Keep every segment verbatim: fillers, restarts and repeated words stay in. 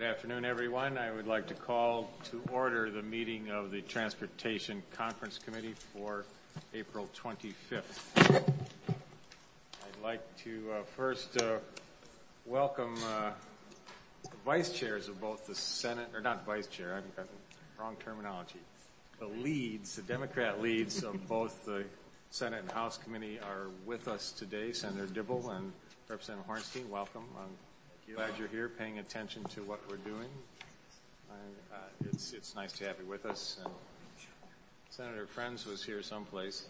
Good afternoon, everyone. I would like to call to order the meeting of the Transportation Conference Committee for April twenty-fifth. I'd like to uh, first uh, welcome uh, the vice chairs of both the Senate, or not vice chair, I've got the wrong terminology. The leads, the Democrat leads of both the Senate and House Committee are with us today. Senator Dibble and Representative Hornstein, welcome. I'm glad you're here paying attention to what we're doing. I, uh, it's, it's nice to have you with us. And Senator Friends was here someplace.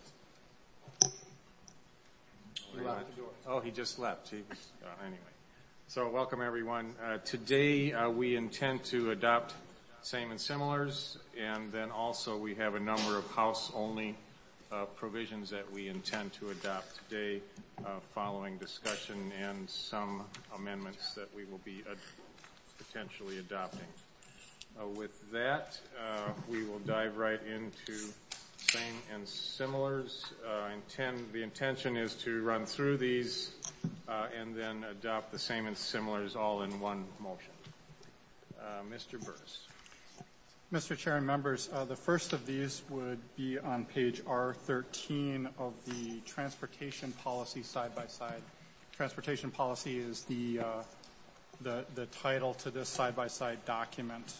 He left the door. Oh, he just left. He was, uh, anyway. So welcome, everyone. Uh, today uh, we intend to adopt same and similars, and then also we have a number of House-only uh, provisions that we intend to adopt today uh, following discussion and some amendments that we will be ad- potentially adopting. Uh, with that, uh, we will dive right into same and similars. Uh, intend, the intention is to run through these uh, and then adopt the same and similars all in one motion. Uh, Mister Burris. Mister Chair and members, uh, the first of these would be on page R thirteen of the Transportation Policy side-by-side. Transportation Policy is the, uh, the, the title to this side-by-side document.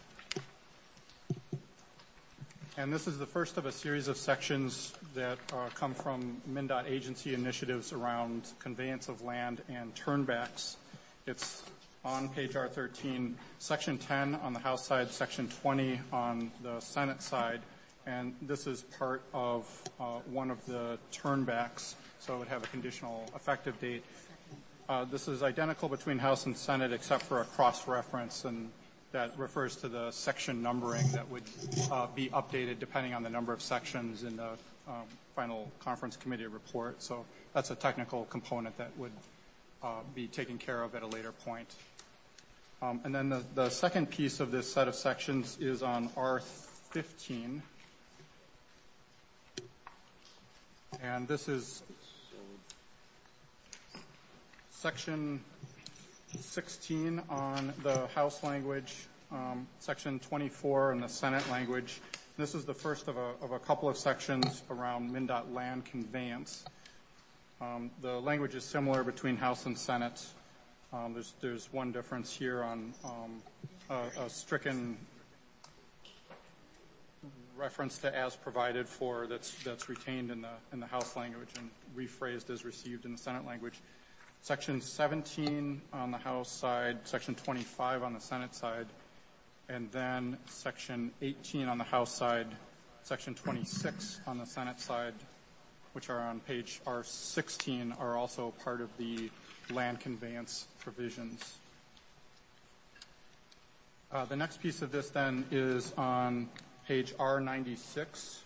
And this is the first of a series of sections that uh, come from MnDOT agency initiatives around conveyance of land and turnbacks. It's on page R thirteen, section ten on the House side, section twenty on the Senate side, and this is part of uh, one of the turnbacks, so it would have a conditional effective date. Uh, this is identical between House and Senate except for a cross-reference, and that refers to the section numbering that would uh, be updated depending on the number of sections in the um, final conference committee report. So that's a technical component that would uh, be taken care of at a later point. Um, and then the, the second piece of this set of sections is on R fifteen. And this is section sixteen on the House language, um, section twenty-four in the Senate language. This is the first of a, of a couple of sections around MnDOT land conveyance. Um, the language is similar between House and Senate. Um, there's, there's one difference here on um, a, a stricken reference to as provided for that's, that's retained in the, in the House language and rephrased as received in the Senate language. Section seventeen on the House side, section twenty-five on the Senate side, and then section eighteen on the House side, section twenty-six on the Senate side, which are on page R sixteen, are also part of the land conveyance provisions. Uh, the next piece of this then is on page R ninety-six.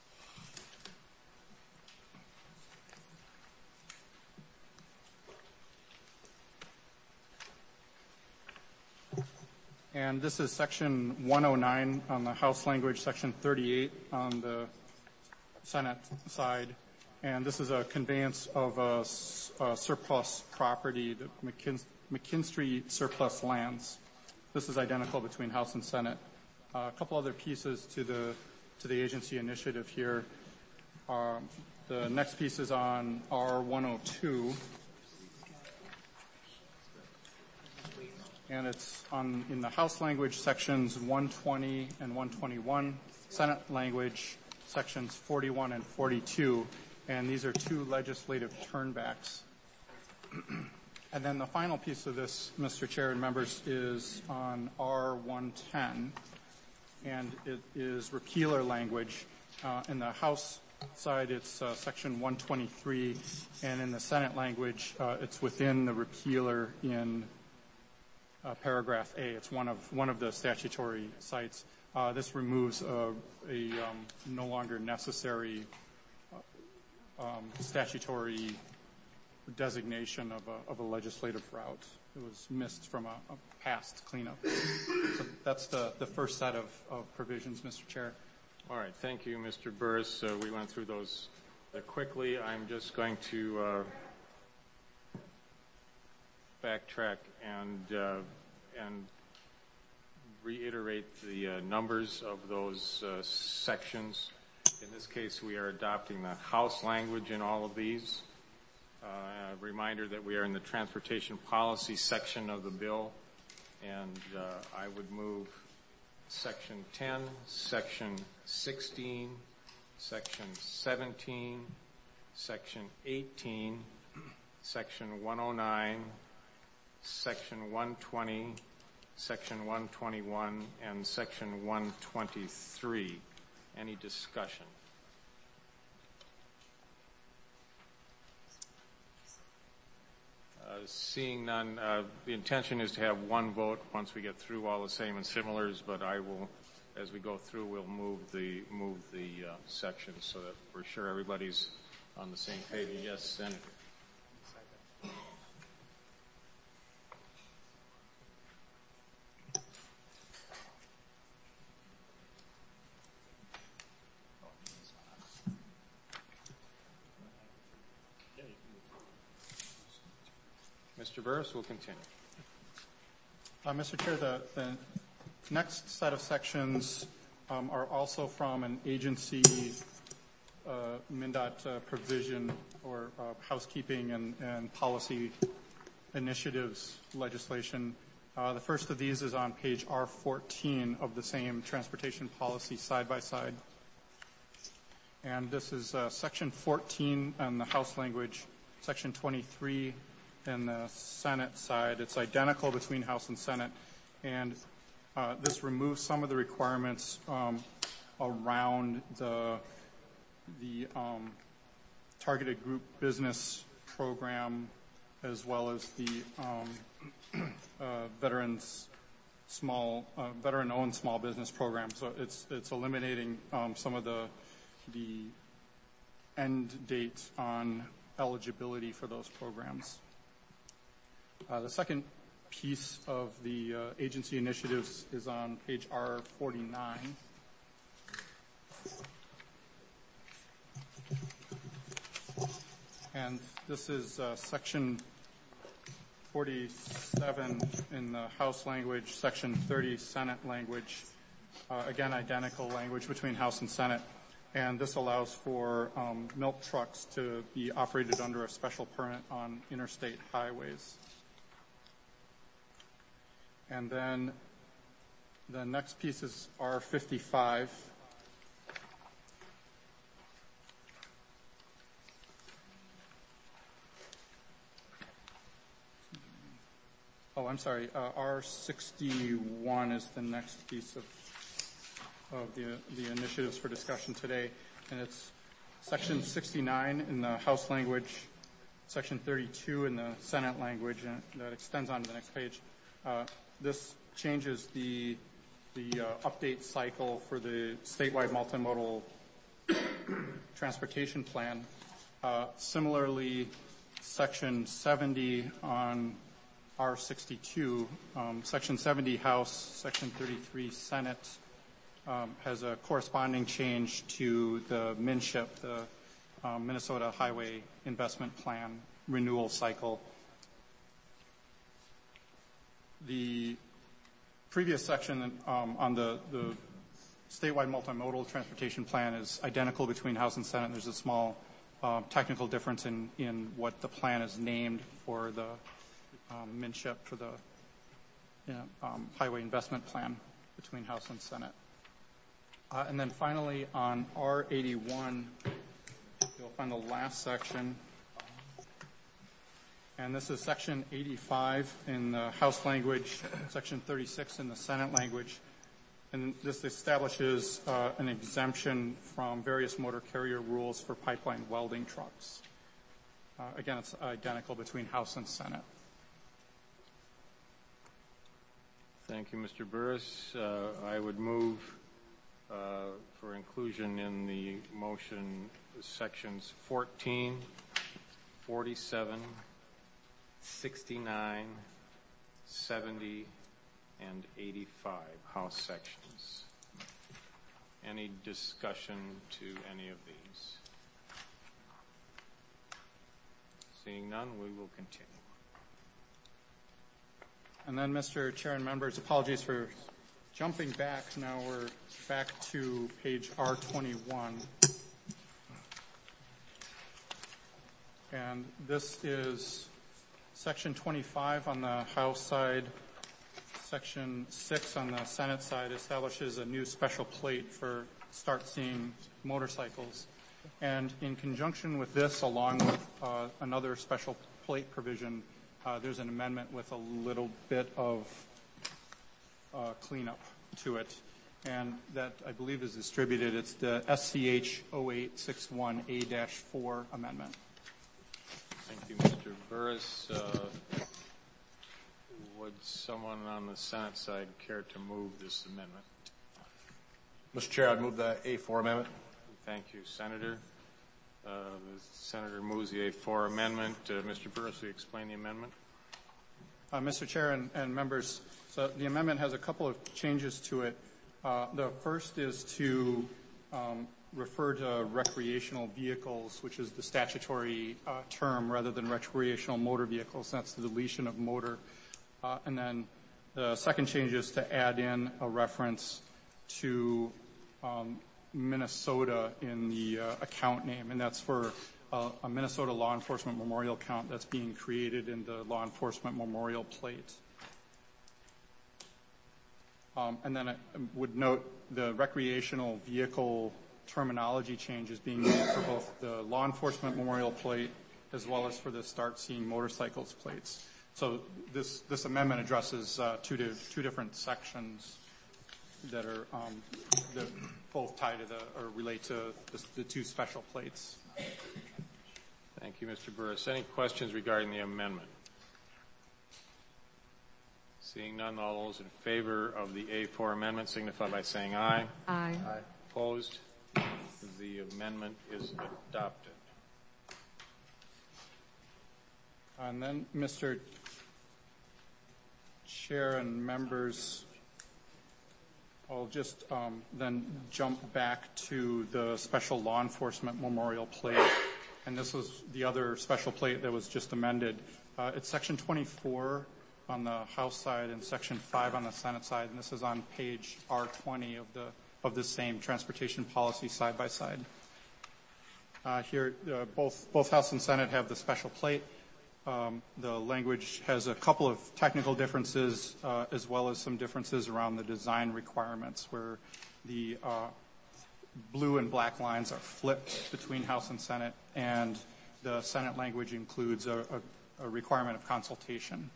And this is section one oh nine on the House language, section thirty-eight on the Senate side. And this is a conveyance of a, a surplus property, the McKin- McKinstry surplus lands. This is identical between House and Senate. Uh, a couple other pieces to the to the agency initiative here. Uh, the next piece is on R one oh two. And it's on in the House language sections one twenty and one twenty-one, Senate language sections forty-one and forty-two, and these are two legislative turnbacks. And then the final piece of this, Mister Chair and members, is on R one ten, and it is repealer language. Uh, in the House side, it's uh, section one twenty-three, and in the Senate language, uh, it's within the repealer in Uh, paragraph A. It's one of one of the statutory sites. Uh, this removes a, a um, no longer necessary uh, um, statutory designation of a, of a legislative route. It was missed from a, a past cleanup. So that's the, the first set of, of provisions, Mister Chair. All right. Thank you, Mister Burris. Uh, we went through those uh, quickly. I'm just going to uh, backtrack and uh, and reiterate the uh, numbers of those uh, sections. In this case, we are adopting the House language in all of these. Uh, a reminder that we are in the transportation policy section of the bill, and uh, I would move Section ten, Section sixteen, Section seventeen, Section eighteen, Section one oh nine, Section one twenty, Section one twenty-one, and Section one twenty-three. Any discussion? Uh, seeing none, uh, the intention is to have one vote once we get through all the same and similars, but I will, as we go through, we'll move the move the uh, sections so that we're sure everybody's on the same page. Yes, Senator. Mister Burris will continue. Uh, Mister Chair, the, the next set of sections um, are also from an agency uh, MnDOT uh, provision or uh, housekeeping and, and policy initiatives legislation. Uh, the first of these is on page R fourteen of the same transportation policy side by side. And this is uh, section fourteen on the House language, section twenty-three in the Senate side. It's identical between House and Senate, and uh, this removes some of the requirements um, around the the um, targeted group business program, as well as the um, uh, veterans small uh, veteran-owned small business program. So it's it's eliminating um, some of the the end dates on eligibility for those programs. Uh, the second piece of the uh, agency initiatives is on page R forty-nine. And this is uh, section forty-seven in the House language, section thirty Senate language. Uh, again, identical language between House and Senate. And this allows for um, milk trucks to be operated under a special permit on interstate highways. And then the next piece is R fifty-five. Oh, I'm sorry. Uh, R sixty-one is the next piece of of the the initiatives for discussion today, and it's section sixty-nine in the House language, section thirty-two in the Senate language, and that extends on to the next page. Uh, this changes the the uh, update cycle for the statewide multimodal transportation plan. Uh, similarly, section seventy on R sixty-two, um, section seventy House, section thirty-three Senate, um, has a corresponding change to the MNSHIP, the um, Minnesota Highway Investment Plan renewal cycle. The previous section um, on the, the statewide multimodal transportation plan is identical between House and Senate. There's a small uh, technical difference in, in what the plan is named for the um, MNSHIP, for the you know, um, Highway Investment Plan between House and Senate. Uh, and then finally on R eighty-one, you'll find the last section. And this is section eighty-five in the House language, section thirty-six in the Senate language. And this establishes uh, an exemption from various motor carrier rules for pipeline welding trucks. Uh, again, it's identical between House and Senate. Thank you, Mister Burris. Uh, I would move uh, for inclusion in the motion sections fourteen, forty-seven, sixty-nine, seventy, and eighty-five House sections. Any discussion to any of these? Seeing none, we will continue. And then, Mister Chair and members, apologies for jumping back, now we're back to page R twenty-one. And this is section twenty-five on the House side. Section six on the Senate side establishes a new special plate for start seeing motorcycles. And in conjunction with this, along with uh, another special plate provision, uh, there's an amendment with a little bit of uh, cleanup to it. And that, I believe, is distributed. It's the S C H oh eight sixty-one A four amendment. Thank you, Mister Burris. Uh, would someone on the Senate side care to move this amendment? Mister Chair, I'd move the A four amendment. Thank you, Senator. Uh, the Senator moves the A four amendment. Uh, Mister Burris, will you explain the amendment? Uh, Mister Chair and, and members, so the amendment has a couple of changes to it. Uh, the first is to um, refer to recreational vehicles, which is the statutory uh, term, rather than recreational motor vehicles. That's the deletion of motor. Uh, and then the second change is to add in a reference to um, Minnesota in the uh, account name, and that's for uh, a Minnesota Law Enforcement Memorial Account that's being created in the Law Enforcement Memorial Plate. Um, and then I would note the recreational vehicle terminology change is being made for both the Law Enforcement Memorial Plate as well as for the Start Seeing Motorcycles plates. So this, this amendment addresses uh, two, di- two different sections that are um, that both tie to the or relate to the, the two special plates. Thank you, Mister Burris. Any questions regarding the amendment? Seeing none, all those in favor of the A four amendment signify by saying aye. Aye. Aye. Opposed? The amendment is adopted. And then, Mister Chair and members, I'll just um, then jump back to the special law enforcement memorial plate. And this was the other special plate that was just amended. Uh, it's section twenty-four on the House side and section five on the Senate side. And this is on page R twenty of the of the same transportation policy side by side. Uh, here, uh, both both House and Senate have the special plate. Um, the language has a couple of technical differences uh, as well as some differences around the design requirements where the uh, blue and black lines are flipped between House and Senate, and the Senate language includes a, a, a requirement of consultation.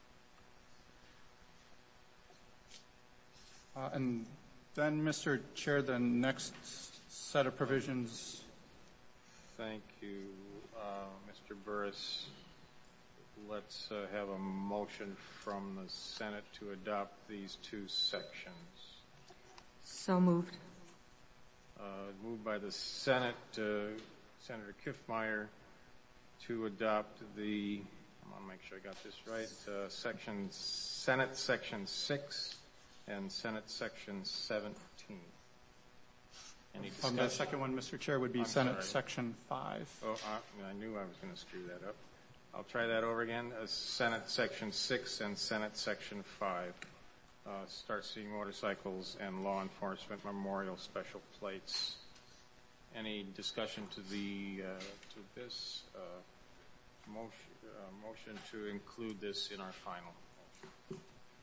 Uh, and then, Mister Chair, the next set of provisions. Thank you, uh, Mister Burris. Let's uh, have a motion from the Senate to adopt these two sections. So moved. Uh, moved by the Senate, uh, Senator Kiffmeyer, to adopt the, I want to make sure I got this right, uh, section, Senate Section six and Senate Section seventeen. Any discussion? Um, the second one, Mister Chair, would be I'm Senate sorry. Section five. Oh, I, I knew I was going to screw that up. I'll try that over again. Uh, Senate Section six and Senate Section five. Uh, start seeing motorcycles and law enforcement memorial special plates. Any discussion to the uh, to this uh, motion, uh, motion to include this in our final motion?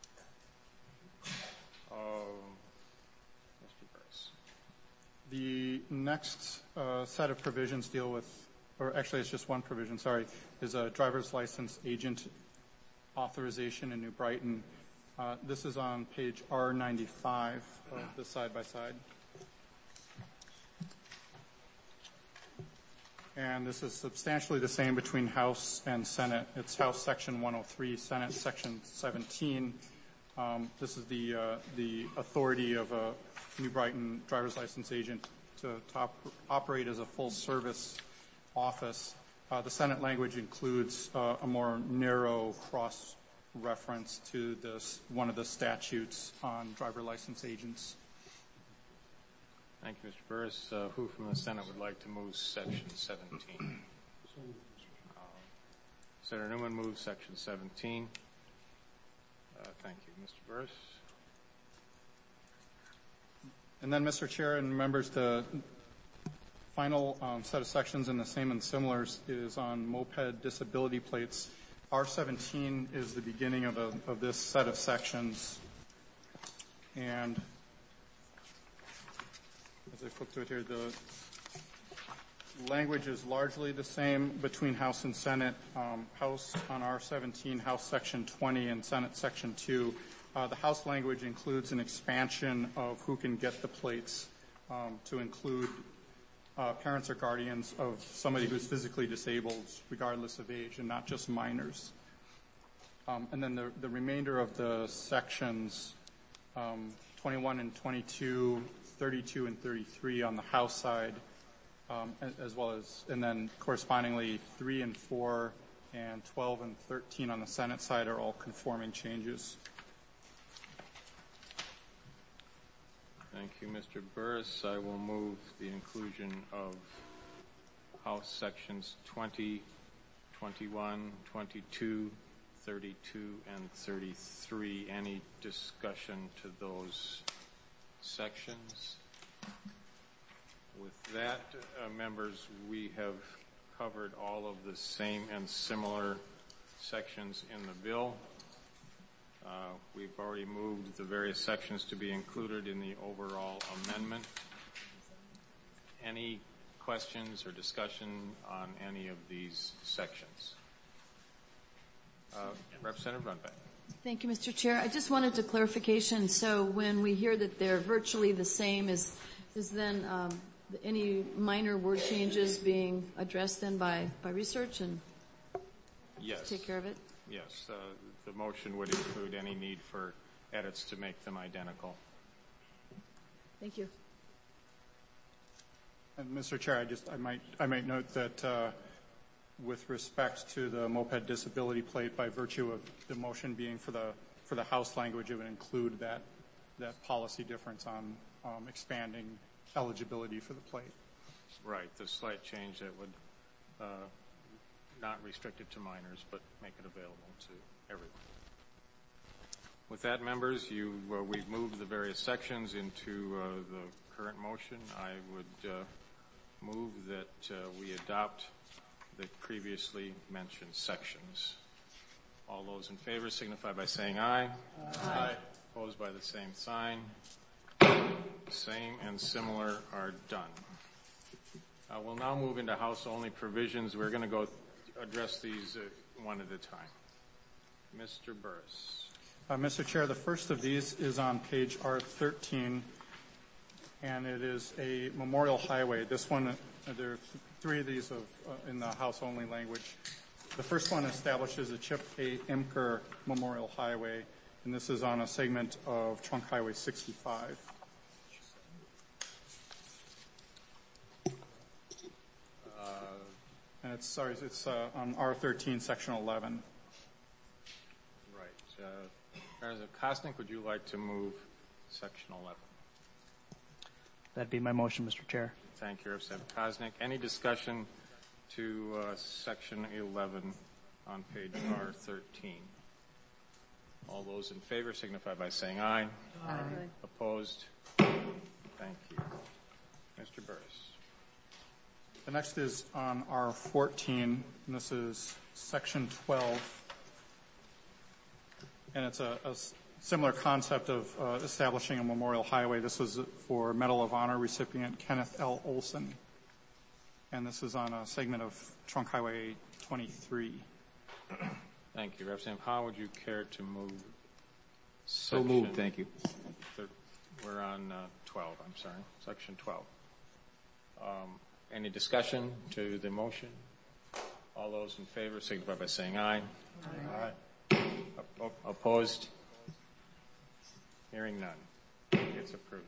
Uh, Mister Burris. The next uh, set of provisions deal with, or actually it's just one provision, sorry, is a driver's license agent authorization in New Brighton. Uh, this is on page R ninety-five of the side-by-side. And this is substantially the same between House and Senate. It's House Section one oh three, Senate Section seventeen. Um, this is the, uh, the authority of a New Brighton driver's license agent to, to op- operate as a full-service office. Uh, the Senate language includes uh, a more narrow cross-reference to this, one of the statutes on driver license agents. Thank you, Mister Burris. Uh, who from the Senate would like to move Section seventeen? Uh, Senator Newman moves Section seventeen. Uh, thank you. Mister Burris? And then, Mister Chair and members, the final um, set of sections in the same and similars is on moped disability plates. R seventeen is the beginning of, a, of this set of sections. And as I flip to it here, the language is largely the same between House and Senate. Um, House on R seventeen, House Section twenty, and Senate Section two. Uh, the House language includes an expansion of who can get the plates um, to include uh, parents or guardians of somebody who's physically disabled, regardless of age, and not just minors. Um, and then the, the remainder of the sections, um, twenty-one and twenty-two, thirty-two and thirty-three on the House side, um, as well as, and then correspondingly three and four and twelve and thirteen on the Senate side are all conforming changes. Thank you, Mister Burris. I will move the inclusion of House Sections twenty, twenty-one, twenty-two, thirty-two, and thirty-three. Any discussion to those sections? With that, uh, members, we have covered all of the same and similar sections in the bill. Uh, we've already moved the various sections to be included in the overall amendment. Any questions or discussion on any of these sections? Uh, Representative Runbeck. Thank you, Mister Chair. I just wanted to clarification. So when we hear that they're virtually the same, is is then um, any minor word changes being addressed then by, by research and yes. take care of it? Yes. Uh, the motion would include any need for edits to make them identical. Thank you. And Mister Chair, I just I might I might note that uh, with respect to the moped disability plate, by virtue of the motion being for the for the House language, it would include that that policy difference on um, expanding eligibility for the plate. Right. The slight change that would uh, not restrict it to minors, but make it available to everyone. With that, members, you uh, we've moved the various sections into uh, the current motion. I would uh, move that uh, we adopt the previously mentioned sections. All those in favor signify by saying aye. Aye. Aye. Opposed by the same sign. Same and similar are done. Uh, we'll now move into House-only provisions. We're going to go address these uh, one at a time. Mister Burris. Uh, Mister Chair, the first of these is on page R thirteen, and it is a memorial highway. This one, uh, there are th- three of these of, uh, in the House-only language. The first one establishes a Chip A. Imker Memorial Highway, and this is on a segment of Trunk Highway sixty-five. Uh, and it's, sorry, it's uh, on R thirteen, section eleven. Right. Uh, Representative Kosnick, would you like to move section eleven? That'd be my motion, Mister Chair. Thank you, Representative Kosnick. Any discussion to uh, section eleven on page R thirteen? All those in favor signify by saying aye. Aye. Aye. Opposed? Thank you. Mister Burris. The next is on R fourteen, and this is section twelve. And it's a, a similar concept of uh, establishing a memorial highway. This was for Medal of Honor recipient Kenneth L. Olson. And this is on a segment of Trunk Highway twenty-three. Thank you. Representative Howe, would you care to move? So moved. Thank you. Thir- we're on uh, twelve, I'm sorry, section twelve. Um, any discussion to the motion? All those in favor signify by saying aye. Aye. Aye. Op- opposed? Hearing none. It's approved.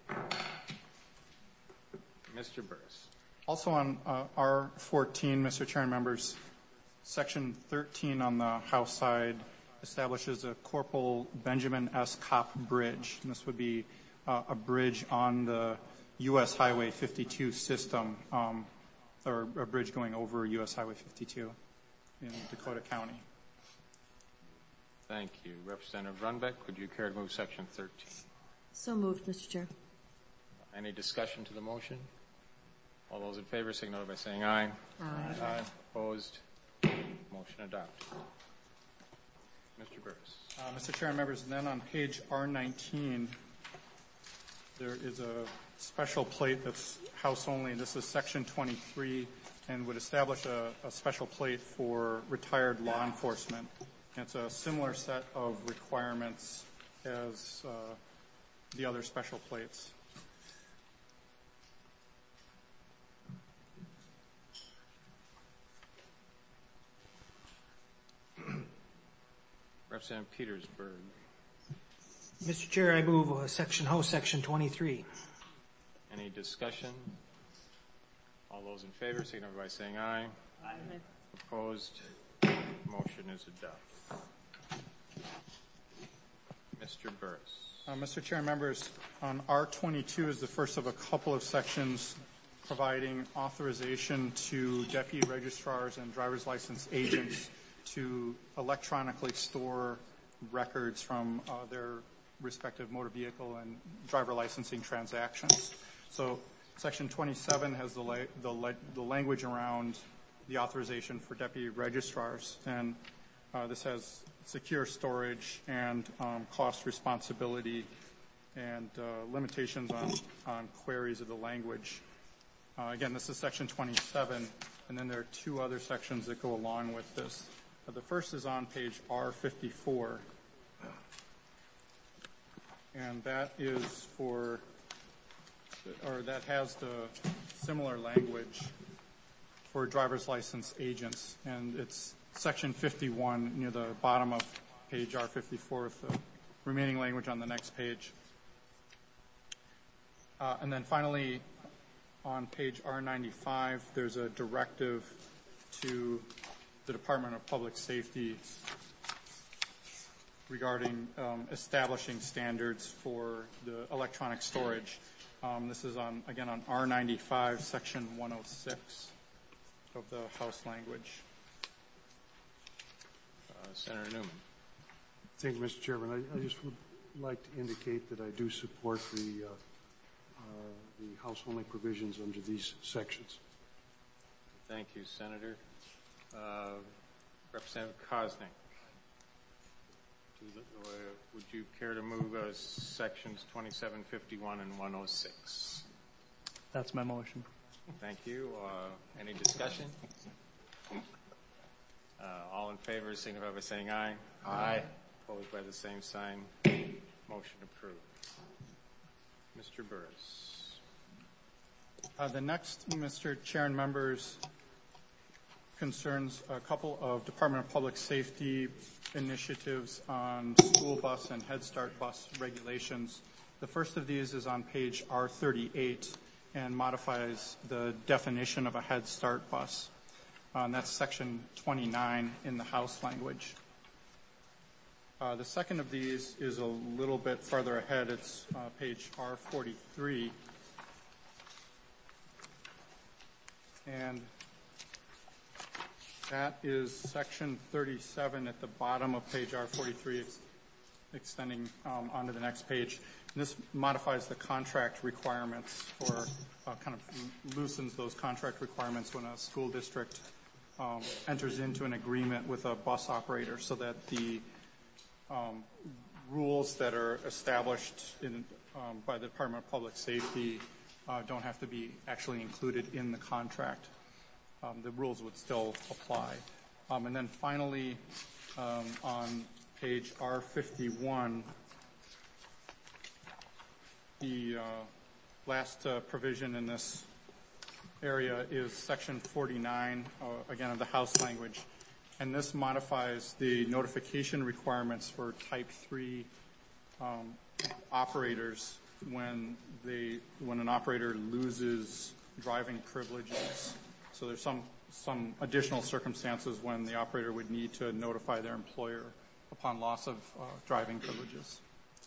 Mister Burris. Also on uh, R fourteen, Mister Chair and members, section thirteen on the House side establishes a Corporal Benjamin S. Kopp Bridge. And this would be uh, a bridge on the U S Highway fifty-two system, um, or a bridge going over U S Highway fifty-two in Dakota County. Thank you. Representative Runbeck, would you care to move section thirteen? So moved, Mister Chair. Any discussion to the motion? All those in favor signify by saying aye. Aye. Aye. Opposed? Motion adopted. Mister Burris. Uh, Mister Chair and members, and then on page R nineteen, there is a special plate that's house only. This is section twenty-three and would establish a, a special plate for retired law enforcement. And it's a similar set of requirements as uh, the other special plates. Representative Petersburg. Mister Chair, I move uh, section House Section twenty-three. Any discussion? All those in favor signify by saying aye. Aye. Opposed? Motion is adopted. Mister Burris. Uh, Mister Chair and members, on R twenty-two is the first of a couple of sections providing authorization to deputy registrars and driver's license agents to electronically store records from uh, their respective motor vehicle and driver licensing transactions. So Section twenty-seven has the, la- the, la- the language around the authorization for deputy registrars, and uh, this has secure storage and um, cost responsibility and uh, limitations on, on queries of the language. Uh, again, this is Section twenty-seven, and then there are two other sections that go along with this. Uh, the first is on page R fifty-four, and that is for, or that has the similar language for driver's license agents, and it's Section fifty-one near the bottom of page R fifty-four with the remaining language on the next page. Uh, and then finally, on page R ninety-five, there's a directive to the Department of Public Safety regarding um, establishing standards for the electronic storage. Um, this is on, again, on R ninety-five, section one oh six of the House language. Uh, Senator Newman. Thank you, Mister Chairman. I, I just would like to indicate that I do support the, uh, uh, the House-only provisions under these sections. Thank you, Senator. Uh, Representative Koznick. The, uh, would you care to move uh, sections twenty-seven, fifty-one, and one oh six? That's my motion. Thank you. Uh, any discussion? Uh, all in favor signify by saying aye. Aye. Opposed by the same sign. Motion approved. Mister Burris. Uh, the next, Mister Chair and members, concerns a couple of Department of Public Safety initiatives on school bus and Head Start bus regulations. The first of these is on page R thirty-eight and modifies the definition of a Head Start bus. Uh, and that's section twenty-nine in the House language. Uh, the second of these is a little bit farther ahead. It's uh, page R forty-three. And that is section thirty-seven at the bottom of page R forty-three, ex- extending um, onto the next page. And this modifies the contract requirements, or uh, kind of loosens those contract requirements when a school district um, enters into an agreement with a bus operator, so that the um, rules that are established in, um, by the Department of Public Safety uh, don't have to be actually included in the contract. Um, the rules would still apply. Um, and then finally, um, on page R fifty-one, the uh, last uh, provision in this area is section forty-nine, uh, again, of the House language. And this modifies the notification requirements for type three um, operators when they, when an operator loses driving privileges. So there's some, some additional circumstances when the operator would need to notify their employer upon loss of uh, driving privileges.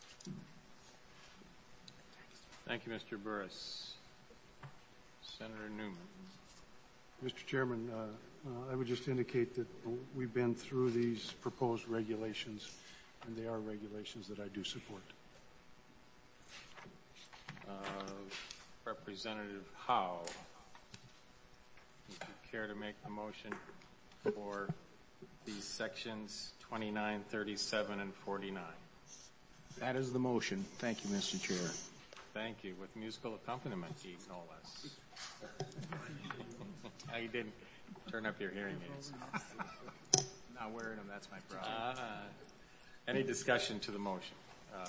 Thank you, Mister Burris. Senator Newman. Mister Chairman, uh, uh, I would just indicate that we've been through these proposed regulations, and they are regulations that I do support. Uh, Representative Howe, would you care to make the motion for these sections twenty-nine, thirty-seven, and forty-nine? That is the motion. Thank you, Mister Chair. Thank you. With musical accompaniment, no less. Now you didn't turn up your hearing aids. Not wearing them, that's my problem. Uh, any discussion to the motion? Uh,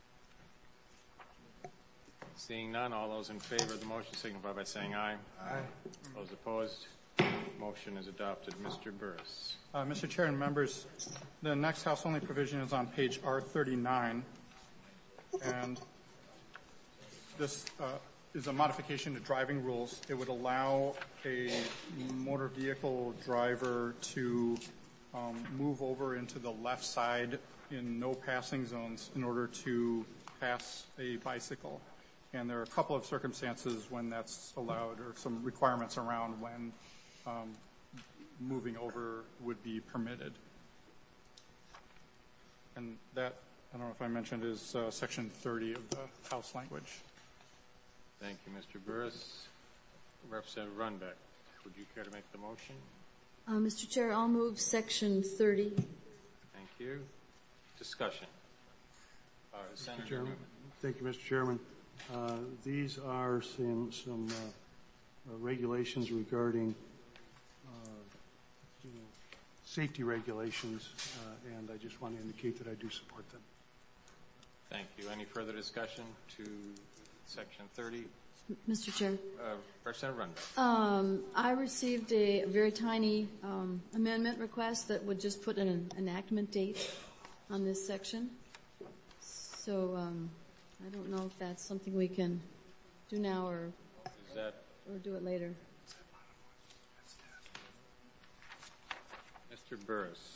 seeing none, all those in favor of the motion signify by saying aye. Aye. Those opposed, motion is adopted. Mister Burris. Uh, Mister Chair and members, the next House-only provision is on page R thirty-nine, and this uh, is a modification to driving rules. It would allow a motor vehicle driver to um, move over into the left side in no passing zones in order to pass a bicycle. And there are a couple of circumstances when that's allowed, or some requirements around when um, moving over would be permitted. And that, I don't know if I mentioned, is uh, section thirty of the House language. Thank you, Mister Burris. Representative Runbeck, would you care to make the motion? Uh, Mister Chair, I'll move section thirty. Thank you. Discussion. Uh, Senator Chairman. Newman. Thank you, Mister Chairman. Uh, these are some, some uh, uh, regulations regarding uh, you know, safety regulations, uh, and I just want to indicate that I do support them. Thank you. Any further discussion to section thirty? Mister Chair. Uh, Representative Runbeck. Um, I received a very tiny um, amendment request that would just put an enactment date on this section. So um, I don't know if that's something we can do now or Is that or do it later. Mister Burris?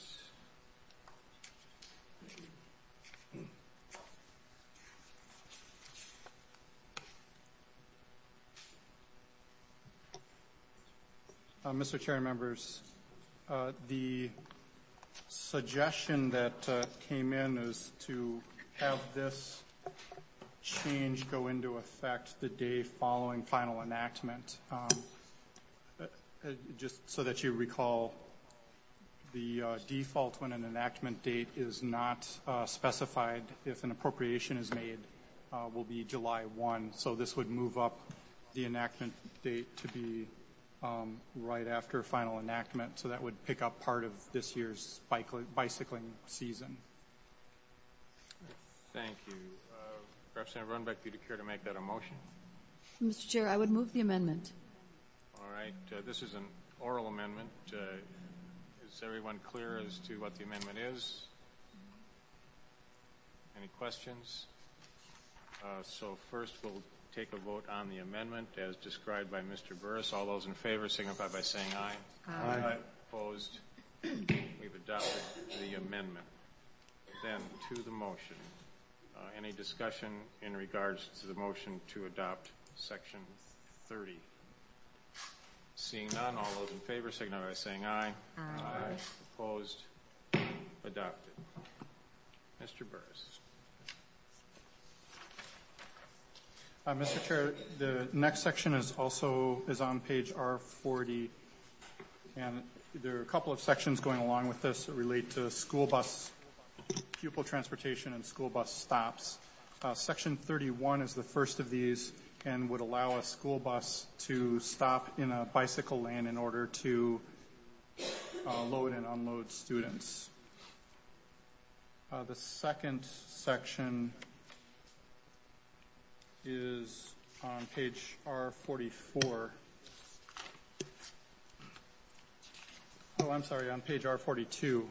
Uh, Mister Chair and members, uh, the suggestion that uh, came in is to have this change go into effect the day following final enactment. Um, uh, uh, just so that you recall, the uh, default when an enactment date is not uh, specified, if an appropriation is made, uh, will be July first. So this would move up the enactment date to be Um, right after final enactment, so that would pick up part of this year's bicycling season. Thank you. Uh, Representative Runbeck, would you care to make that a motion? Mister Chair, I would move the amendment. All right. Uh, this is an oral amendment. Uh, is everyone clear as to what the amendment is? Any questions? Uh, so first we'll take a vote on the amendment as described by Mister Burris. All those in favor signify by saying aye. Aye. Aye. Opposed? We've adopted the amendment. Then to the motion. Uh, any discussion in regards to the motion to adopt section thirty? Seeing none, all those in favor signify by saying aye. Aye. Aye. Opposed? Adopted. Mister Burris. Uh, Mister Chair, the next section is also is on page R forty, and there are a couple of sections going along with this that relate to school bus, pupil transportation, and school bus stops. Uh, section thirty-one is the first of these and would allow a school bus to stop in a bicycle lane in order to uh, load and unload students. Uh, the second section is on page R forty-four. Oh, I'm sorry, on page R forty-two.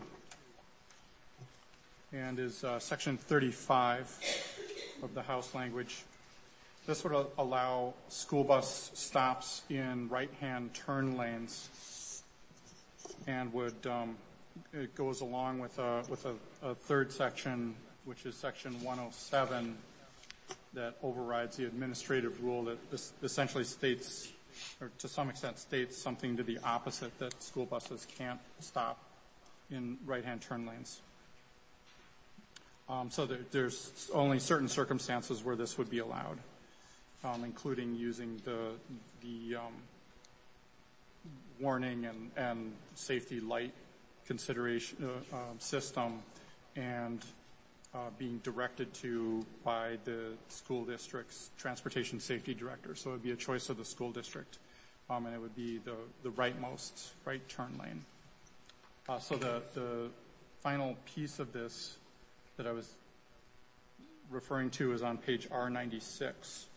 And is uh, section thirty-five of the House language. This would a- allow school bus stops in right-hand turn lanes, and would um, it goes along with a with a, a third section, which is section one oh seven, that overrides the administrative rule that this essentially states, or to some extent states something to the opposite, that school buses can't stop in right-hand turn lanes. Um, so there, there's only certain circumstances where this would be allowed. um, including using the, the um, warning and, and safety light consideration uh, um, system, and uh, being directed to by the school district's transportation safety director. So it would be a choice of the school district, um, and it would be the, the rightmost right turn lane. Uh, so the, the final piece of this that I was referring to is on page R ninety-six.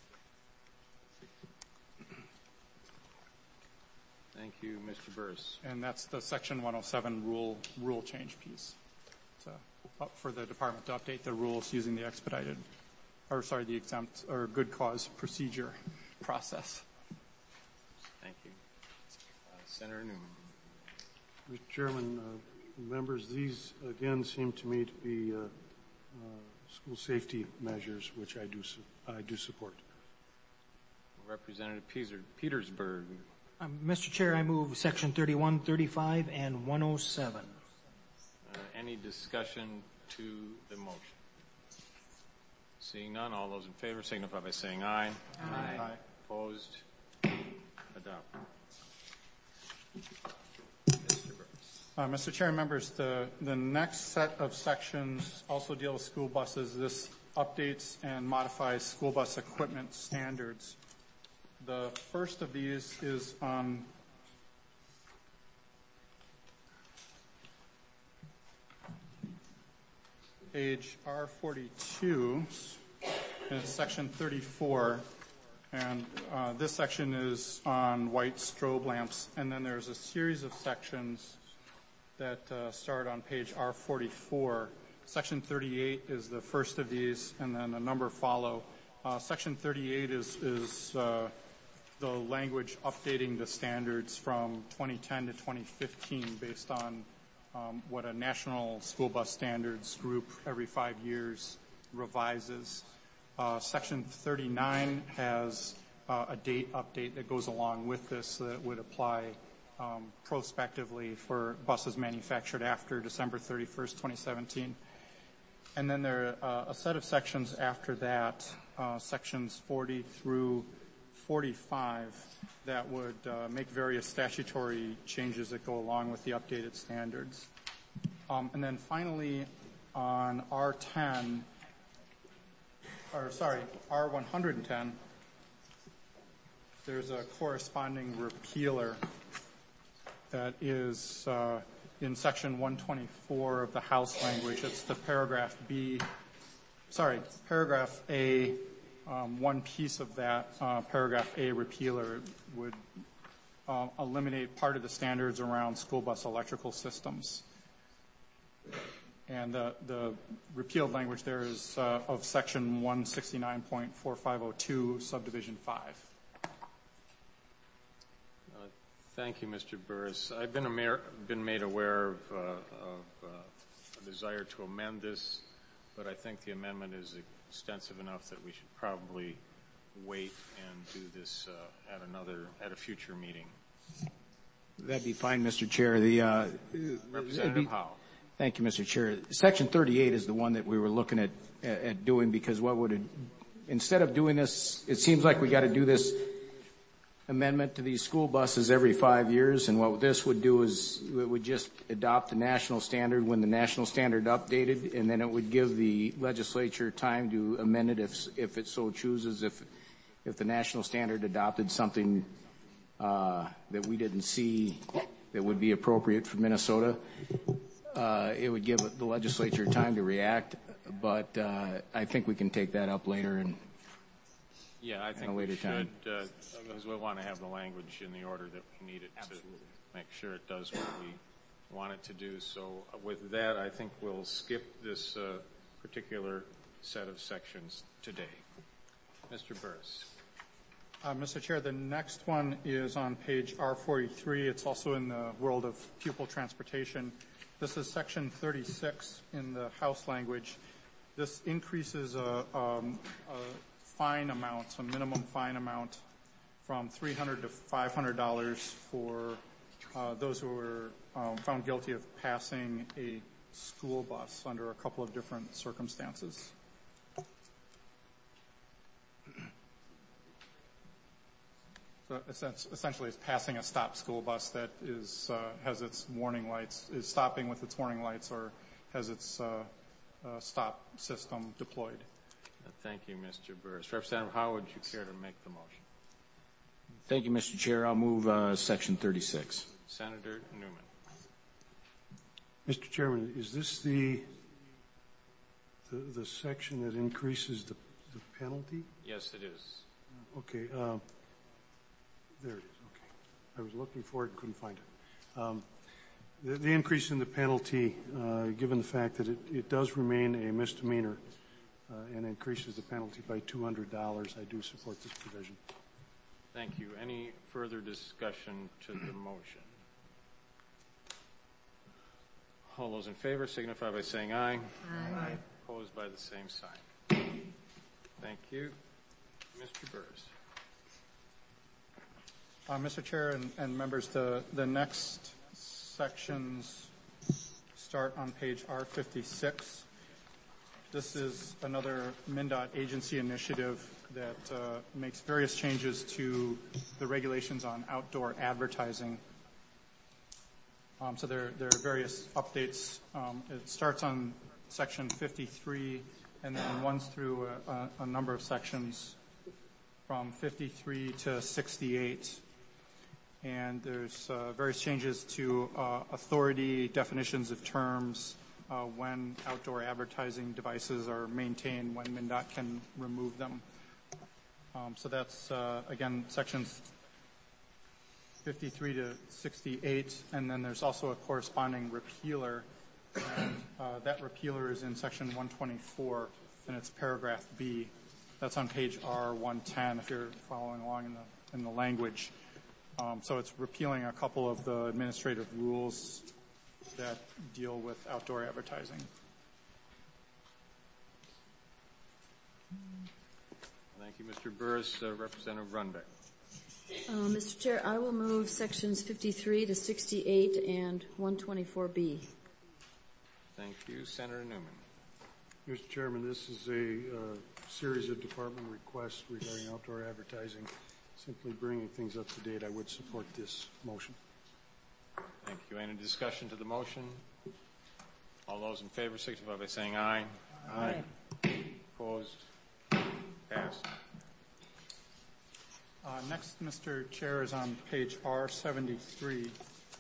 Thank you, Mister Burris. And that's the section one oh seven rule rule change piece. So up for the department to update the rules using the expedited, or sorry, the exempt or good cause procedure process. Thank you. Uh, Senator Newman. Mister Chairman, uh, members, these again seem to me to be uh, uh, school safety measures, which I do su- I do support. Representative Peter- Petersburg. Um, Mister Chair, I move section thirty-one, thirty-five, and one oh seven. Uh, any discussion to the motion? Seeing none, all those in favor signify by saying aye. Aye. Aye. Opposed? Adopted. Mister Burris. Uh, Mister Chair, members, the, the next set of sections also deal with school buses. This updates and modifies school bus equipment standards. The first of these is on page R forty-two, and it's section thirty-four. And uh, this section is on white strobe lamps. And then there's a series of sections that uh, start on page R forty-four. Section thirty-eight is the first of these, and then a number follow. Uh, section thirty-eight is, is uh, the language updating the standards from twenty ten to twenty fifteen based on um, what a national school bus standards group every five years revises. Uh, section thirty-nine has uh, a date update that goes along with this that would apply um, prospectively for buses manufactured after December thirty-first, twenty seventeen. And then there are uh, a set of sections after that, uh, sections forty through forty-five, that would uh, make various statutory changes that go along with the updated standards. Um, and then finally, on R ten, or sorry, R one hundred ten, there's a corresponding repealer that is uh, in section one twenty-four of the House language. It's the paragraph B, sorry, paragraph A. Um, one piece of that uh, paragraph A repealer would uh, eliminate part of the standards around school bus electrical systems. And the, the repealed language there is uh, of section one sixty-nine point four five oh two, subdivision five. Uh, thank you, Mister Burris. I've been, amer- been made aware of, uh, of uh, a desire to amend this, but I think the amendment is extensive enough that we should probably wait and do this uh, at another, at a future meeting. That'd be fine, Mister Chair. The uh, Representative be, Howe. Thank you, Mister Chair. Section thirty-eight is the one that we were looking at, at doing, because what would it, instead of doing this, it seems like we got to do this amendment to these school buses every five years, and what this would do is it would just adopt the national standard when the national standard updated, and then it would give the legislature time to amend it if if it so chooses. If if the national standard adopted something uh, that we didn't see that would be appropriate for Minnesota, uh, it would give the legislature time to react. But uh, I think we can take that up later and. Yeah, I think we should, uh, because we want to have the language in the order that we need it Absolutely. to make sure it does what we want it to do. So uh, with that, I think we'll skip this uh, particular set of sections today. Mister Burris. Uh, Mister Chair, the next one is on page R forty-three. It's also in the world of pupil transportation. This is section thirty-six in the House language. This increases a, um, a fine amount, a minimum fine amount, from three hundred dollars to five hundred dollars for uh, those who were um, found guilty of passing a school bus under a couple of different circumstances. So essen- essentially, it's passing a stop school bus that is, uh, has its warning lights, is stopping with its warning lights or has its uh, uh, stop system deployed. Uh, Thank you, Mister Burris. Representative Howe, would you care to make the motion? Thank you, Mister Chair. I'll move uh, Section thirty-six. Senator Newman. Mister Chairman, is this the, the, the section that increases the, the penalty? Yes, it is. Okay, uh, there it is, okay. I was looking for it and couldn't find it. Um, the, the increase in the penalty, uh, given the fact that it, it does remain a misdemeanor uh, and increases the penalty by two hundred dollars, I do support this provision. Thank you. Any further discussion to the motion? All those in favor signify by saying aye. Aye. Aye. Opposed by the same sign. Thank you. Mister Burris. Uh, Mister Chair and, and members, the, the next sections start on page R fifty-six. This is another MnDOT agency initiative that uh, makes various changes to the regulations on outdoor advertising. Um, so there, there are various updates. Um, it starts on section fifty-three and then runs through a, a, a number of sections from fifty-three to sixty-eight. And there's uh, various changes to uh, authority, definitions of terms, uh, when outdoor advertising devices are maintained, when MnDOT can remove them. Um, so that's, uh, again, sections fifty-three to sixty-eight, and then there's also a corresponding repealer. And, uh, that repealer is in section one twenty-four, and it's paragraph B. That's on page R one ten if you're following along in the, in the language. Um, so it's repealing a couple of the administrative rules that deal with outdoor advertising. Thank you, Mister Burris. Uh, Representative Runbeck. Uh, Mister Chair, I will move sections fifty-three to sixty-eight and one twenty-four B. Thank you. Senator Newman. Mister Chairman, this is a uh, series of department requests regarding outdoor advertising. Simply bringing things up to date, I would support this motion. Thank you. Any discussion to the motion? All those in favor signify by saying aye. Aye. Opposed? Passed. Uh, next, Mister Chair, is on page R seventy-three.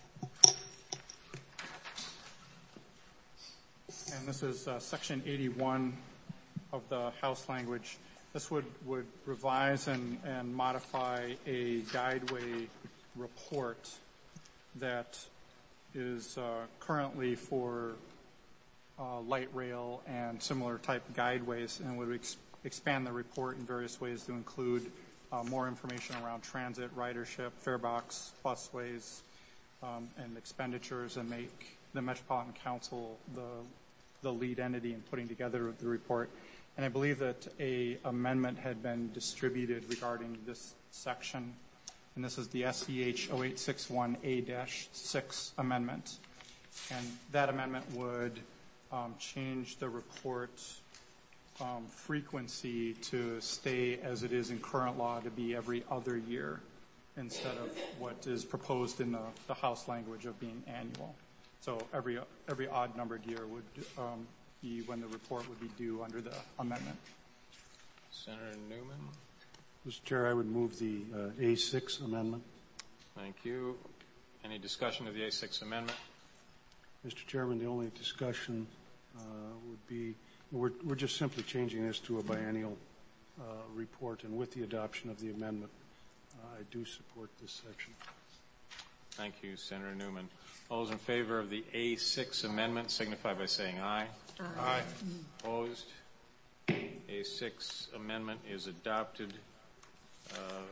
And this is uh, section eighty-one of the House language. This would, would revise and, and modify a guideway report that is uh, currently for uh, light rail and similar type guideways, and would ex- expand the report in various ways to include uh, more information around transit, ridership, fare box, busways, um, and expenditures, and make the Metropolitan Council the the lead entity in putting together the report. And I believe that a amendment had been distributed regarding this section, and this is the S C H oh eight six one A six amendment. And that amendment would um, change the report um, frequency to stay as it is in current law, to be every other year instead of what is proposed in the, the House language of being annual. So every every odd numbered year would um, be when the report would be due under the amendment. Senator Newman. Mister Chair, I would move the uh, A six amendment. Thank you. Any discussion of the A six amendment? Mister Chairman, the only discussion uh, would be, we're, we're just simply changing this to a biennial uh, report, and with the adoption of the amendment, uh, I do support this section. Thank you, Senator Newman. All those in favor of the A six amendment signify by saying aye. Aye. Aye. Opposed? A six amendment is adopted. Uh,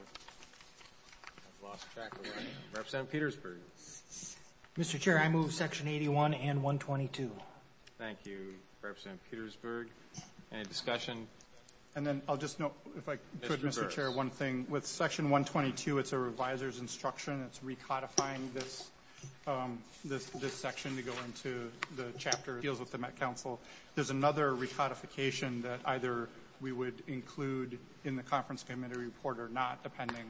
I've lost track of where I am. Representative Petersburg. Mister Chair, I move section eighty-one and one twenty-two. Thank you, Representative Petersburg. Any discussion? And then I'll just note, if I could, Mister Mister Chair, Burris. one thing. With section one twenty-two, it's a reviser's instruction. It's recodifying this um, this this section to go into the chapter that deals with the Met Council. There's another recodification that either we would include in the conference committee report or not, depending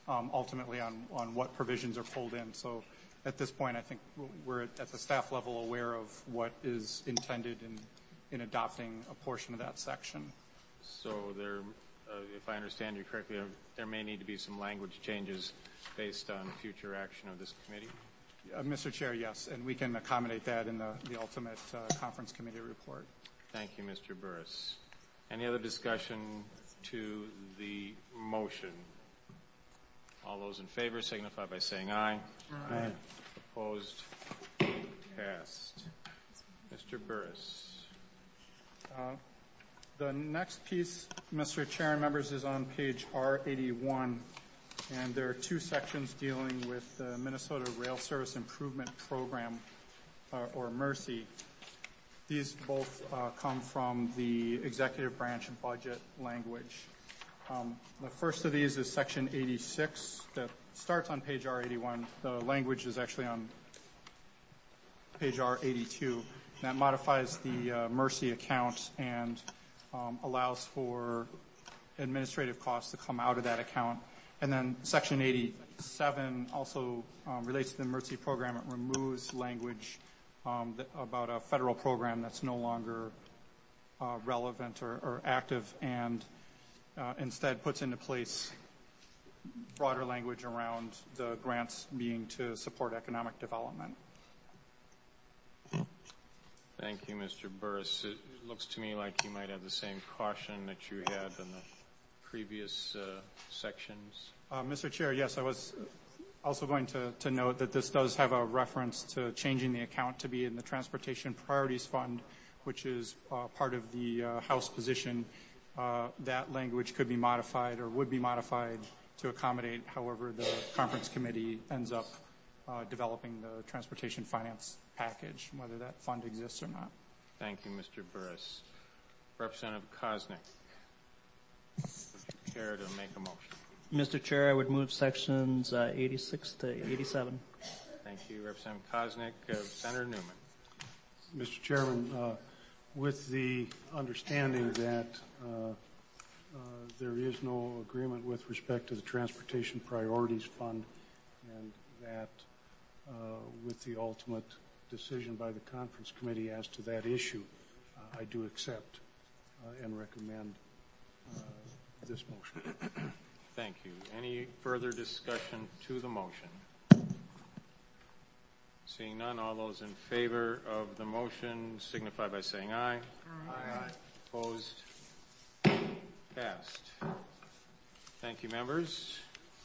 um, ultimately on, on what provisions are pulled in. So at this point, I think we're at the staff level aware of what is intended in, in adopting a portion of that section. So there, uh, if I understand you correctly, uh, there may need to be some language changes based on future action of this committee? Uh, Mister Chair, yes, and we can accommodate that in the, the ultimate uh, conference committee report. Thank you, Mister Burris. Any other discussion to the motion? All those in favor signify by saying aye. Aye. Opposed? Passed. Mister Burris. Uh, the next piece, Mister Chair and members, is on page R eighty-one, and there are two sections dealing with the Minnesota Rail Service Improvement Program, uh, or MERCI. These both uh, come from the executive branch budget language. Um, the first of these is section eighty-six that starts on page R eighty-one. The language is actually on page R eighty-two. That modifies the uh, MERCI account and um, allows for administrative costs to come out of that account. And then section eighty-seven also um, relates to the MERCI program. It removes language um, that, about a federal program that's no longer uh, relevant or, or active, and uh, instead puts into place broader language around the grants being to support economic development. Thank you, Mister Burris. It looks to me like you might have the same caution that you had in the previous uh, sections. Uh, Mister Chair, yes, I was also going to, to note that this does have a reference to changing the account to be in the Transportation Priorities Fund, which is uh, part of the uh, House position. Uh, that language could be modified or would be modified to accommodate however the conference committee ends up uh, developing the transportation finance package, whether that fund exists or not. Thank you, Mister Burris. Representative Koznick, would you care to make a motion? Mister Chair, I would move sections uh, eighty-six to eighty-seven. Thank you, Representative Koznick. Uh, Senator Newman. Mister Chairman, uh, with the understanding that uh, uh, there is no agreement with respect to the Transportation Priorities Fund, and that uh, with the ultimate decision by the conference committee as to that issue, uh, I do accept uh, and recommend uh, this motion. Thank you. Any further discussion to the motion? Seeing none, all those in favor of the motion signify by saying aye. Aye. Aye. Opposed? Passed. Thank you, members.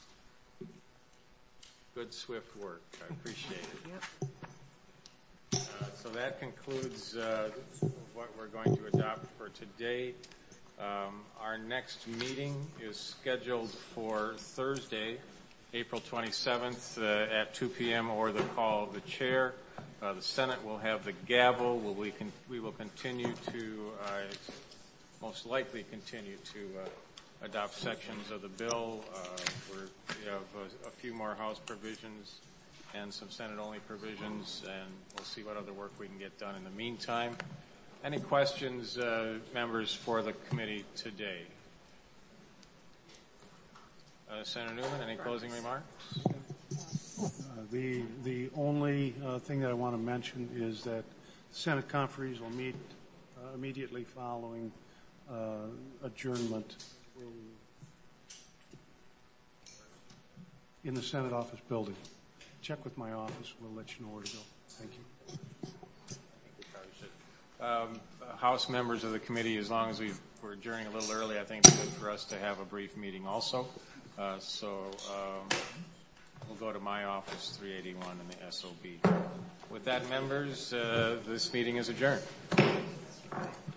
Good, swift work. I appreciate it. Yep. Uh, so that concludes uh, what we're going to adopt for today. Um, our next meeting is scheduled for Thursday, April twenty-seventh uh, at two p.m. or the call of the chair. Uh, the Senate will have the gavel. Will we, con- we will continue to, uh, most likely continue to uh, adopt sections of the bill. Uh, we're, we have a, a few more House provisions and some Senate-only provisions, and we'll see what other work we can get done in the meantime. Any questions, uh, members, for the committee today? Uh, Senator Newman, any closing remarks? Uh, the the only uh, thing that I want to mention is that the Senate conferees will meet uh, immediately following uh, adjournment in the Senate office building. Check with my office. We'll let you know where to go. Thank you. Um, House members of the committee, as long as we've, we're adjourning a little early, I think it's good for us to have a brief meeting also. Uh, so um, we'll go to my office, three eighty-one in the S O B. With that, members, uh, this meeting is adjourned.